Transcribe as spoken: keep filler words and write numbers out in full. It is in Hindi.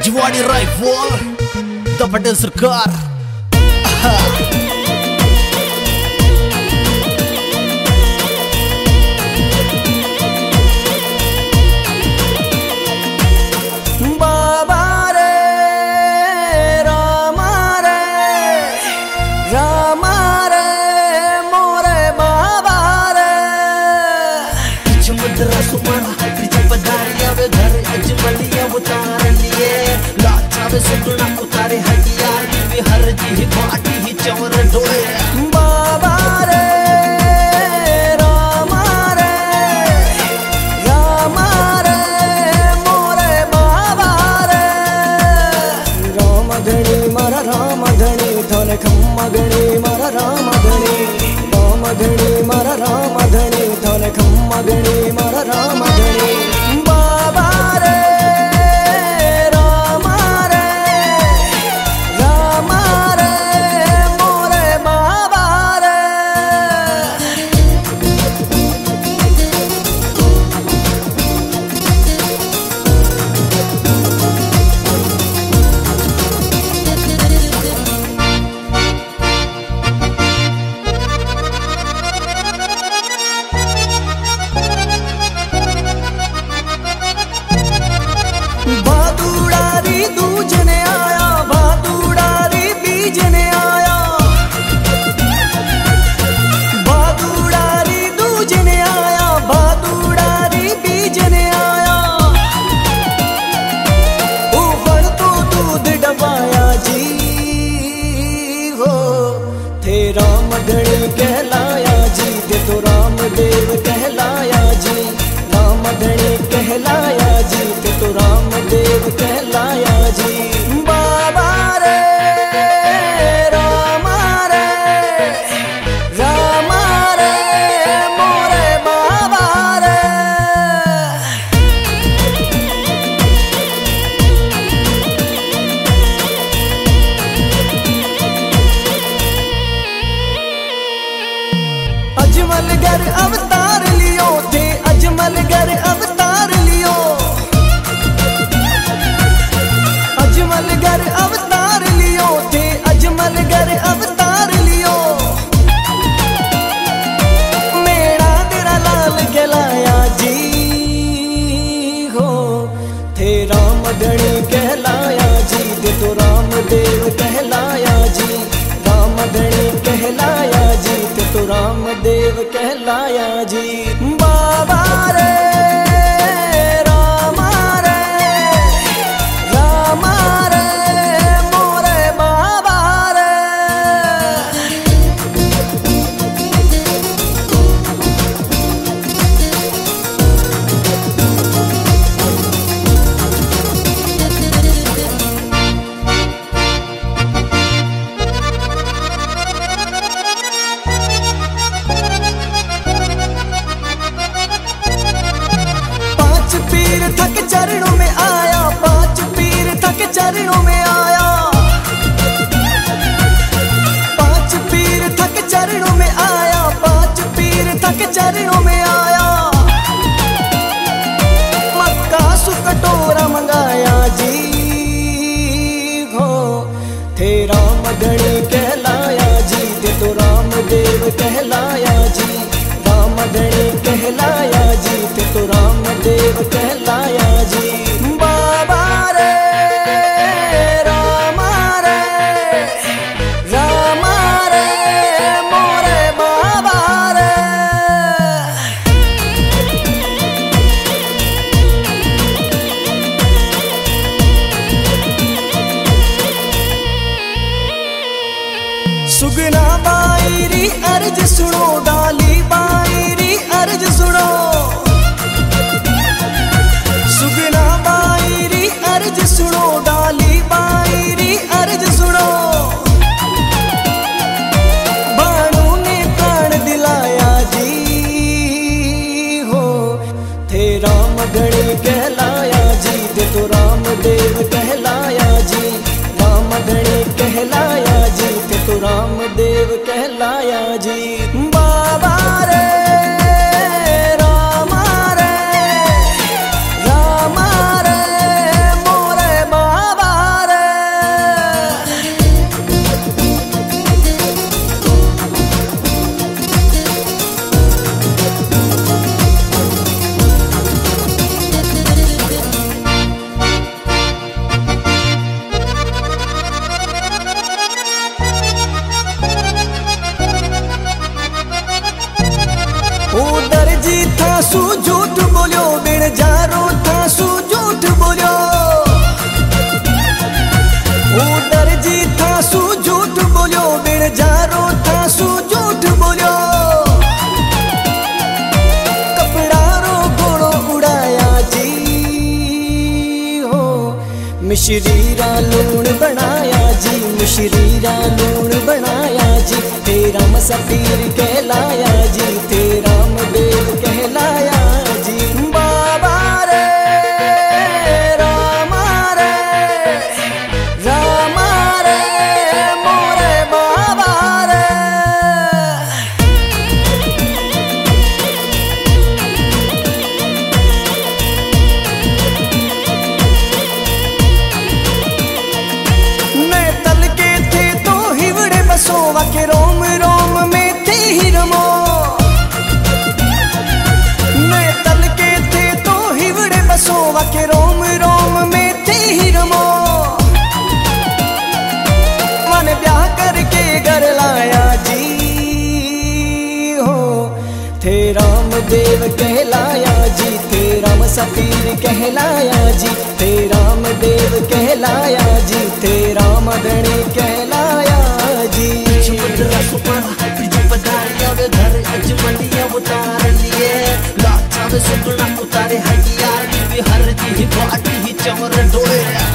जिवाड़ी राइफल द पटेल सरकार। बाबा रे रामा रे रामा रे मोरे बाबा रे मुद्रा सुमरा पदारिया वे घर अजमलिया उतार लिए लाचा वे सुगुना उतारे हथियार वे हर जी बाटी ही चवर डोले। बाबा रे रामा रे रामा रे मोरे बाबा रे राम धनी मारा राम धनी धन खम्मा गणी मारा राम धनी राम धनी मारा राम धनी धन खम्मा गणी मारा राम धनी। बाबा रे रामा रे रामा रे मोरे बाबा रे भादुड़ारी दूजने आया भादुड़ारी बीजने आया भादुड़ारी दूजने आया भादुड़ारी बीजने आया ऊपर तो दूध डबाया जी हो थे राम धनी कहलाया जी दे तो रामदेव कहलाया जी राम धनी कहलाया जी ते तो रामदेव कहलाया जी। बाबा रे रामा रे रामा रे मोरे बाबा रे अजमल घर अवतार लियो थे अजमल घर अवतार लियो अजमल घर अवतार लियो थे अजमल घर अवतार लियो मेरा तेरा लाल कहलाया जी हो थे राम धनी कहलाया जी दे तो रामदेव कहलाया जी राम धनी कहलाया जी ते तो रामदेव कहलाया जी। बाबा रे रामा रे रामा रे मोरे बाबा रे पांच पीर थक चरणों में आया पांच पीर थक चरणों में आया पांच पीर थक चरणों में आया पांच पीर थक चरणों में आया मक्का सुकटोरा मंगाया जी हो थे राम धनी कहलाया जी ते तो रामदेव कहलाया जी राम धनी कहलाया जी ते तो रामदेव कहलाया जी। बाबा रे रामा रे रामा रे मोरे बाबा रे सुगना बाईरी अर्ज सुनो डाली बाईरी अर्ज सुनो सुगना बाईरी अर्ज सुनो डाली बाईरी अर्ज सुनो बाणू ने प्राण दिलाया जी हो थे राम धनी कहलाया जी दे तो रामदेव कहलाया जी राम धनी कहलाया जी ते तो रामदेव कहलाया जी। बाबा रे रामा रे रामा रे मोरे बाबा बिन जारो था सू झूठ बोलियो, कपड़ा रो घोड़ो उड़ाया जी हो। मिश्री रा लूण बनाया जी, मिश्री रा लूण बनाया जी, तेरा मुसाफिर कहलाया जी, तेरा मदेव कहलाया जी। बाबा रे रामा रे, रामा रे मोरे बाबा रे। मैं तल के थे तो हिवड़े बसोवा के रोम रोम में थे ही रमो, मैं तल के थे तो हिवड़े बसोवा के रोम रोम में थे ही रमो। मन ब्याह करके घर लाया जी हो, थे राम देव कहलाया जी, तेरा मुसाफिर कहलाया जी, तेरा मदेव कहलाया जी, तेरा मदनी कहलाया जी। पंद्रह सौ बारह बिरजू पधारिया वे घर अजमलिया उतार लिए, लाचा वे सुगना उतारे हथियार, बीवी हर जी बाटी ही चमर डोले।